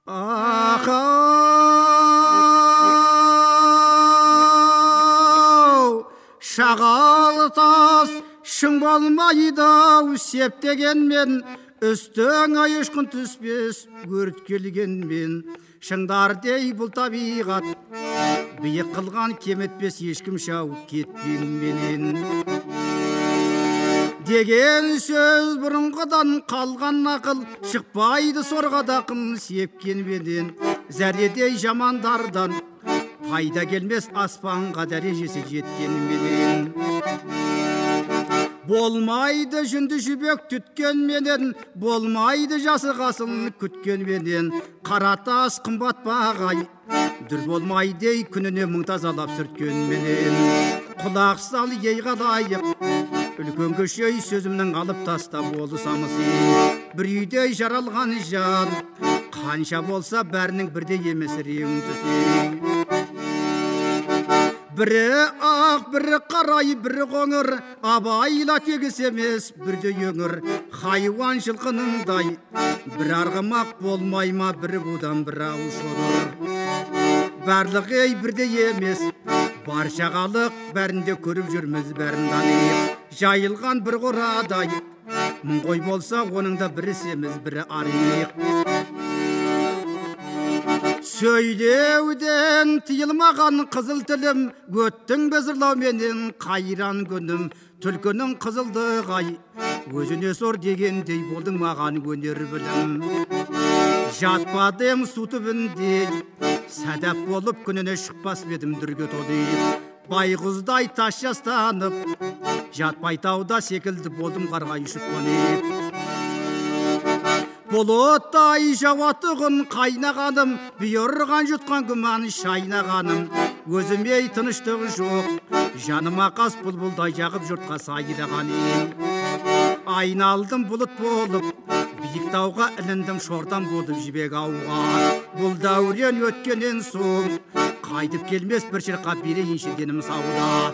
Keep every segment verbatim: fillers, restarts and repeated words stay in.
Ақау шағал тас шың болмайды септегенмен, үстіңе ешкім түспес өрт келгенмен. Шыңдардей бұл табиғат биік қылған, кеметпес ешкім шауып кеткенменен. Деген сөз бұрынғыдан қалған нақыл, шықпайды сорға дақыл сепкенменен. Зәредей жамандардан пайда келмес, аспанға дәрежесі жеткенменен. Болмайды жүнді жібек түткенменен, болмайды жасы қасыл күткенменен. Қара тас қымбат бағай дүр болмайды күніне мың тазалап сүрткенменен. Құлақ сал ейға лайық үлкен көшей сөзімнің алып таста болды самысы. Бір үйдей жаралған жан қанша болса бәрінің бірдей емес рең түсі. Бірі ақ, бірі қарай, бірі қоңыр, абайла тегіс емес бірде өңір. Хайуан жылқыныңдай бір арғымақ болмай ма, бірі будан бір ауыз шодыр. Барлығы бірде емес, бар шағалық бәрінде көріп жүрміз бәрін таниып. Жайылған бір қорадай мың қой болса, оның да бірі семіз бірі арық. Сөйлеуден тыйылмаған қызыл тілім, өттің безірлау менен қайран күнім. Түлкінің қызылдығай өзіне сор дегендей болдың маған өнер білім. Жатпадым су түбінде сәдап болып, күніне шықпас бедім дүрге толып. Байғыздай тас жастанып жатпай тауда секілді болдым қарға ұшып қонып. Бұлыттай жауатығын қайнағаным, бұйырған жұтқан күмән шайнағаным. Өзіме тыныштық жоқ, жаныма қас бұлбұлдай жағып жұртқа сайрағаным. Айналдым бұлыт болып, биік тауға іліндім, шордан болып жібек ауға. Бұл дәурен өткенен соң қайтып келмес, бір шырқап берейінші денім сауда.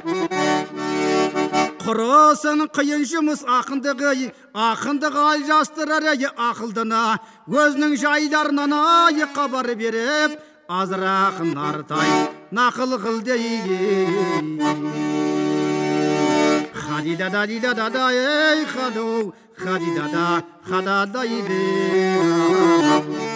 Құрысын қиын жұмыс ақындығы, ақындығы ал жастырар әйі ақылдына. Өзінің жайларынан айы қабар беріп, азырақ нартай нақыл қылдей. Хадидада-дидада ей хаду, хадидада хададайды.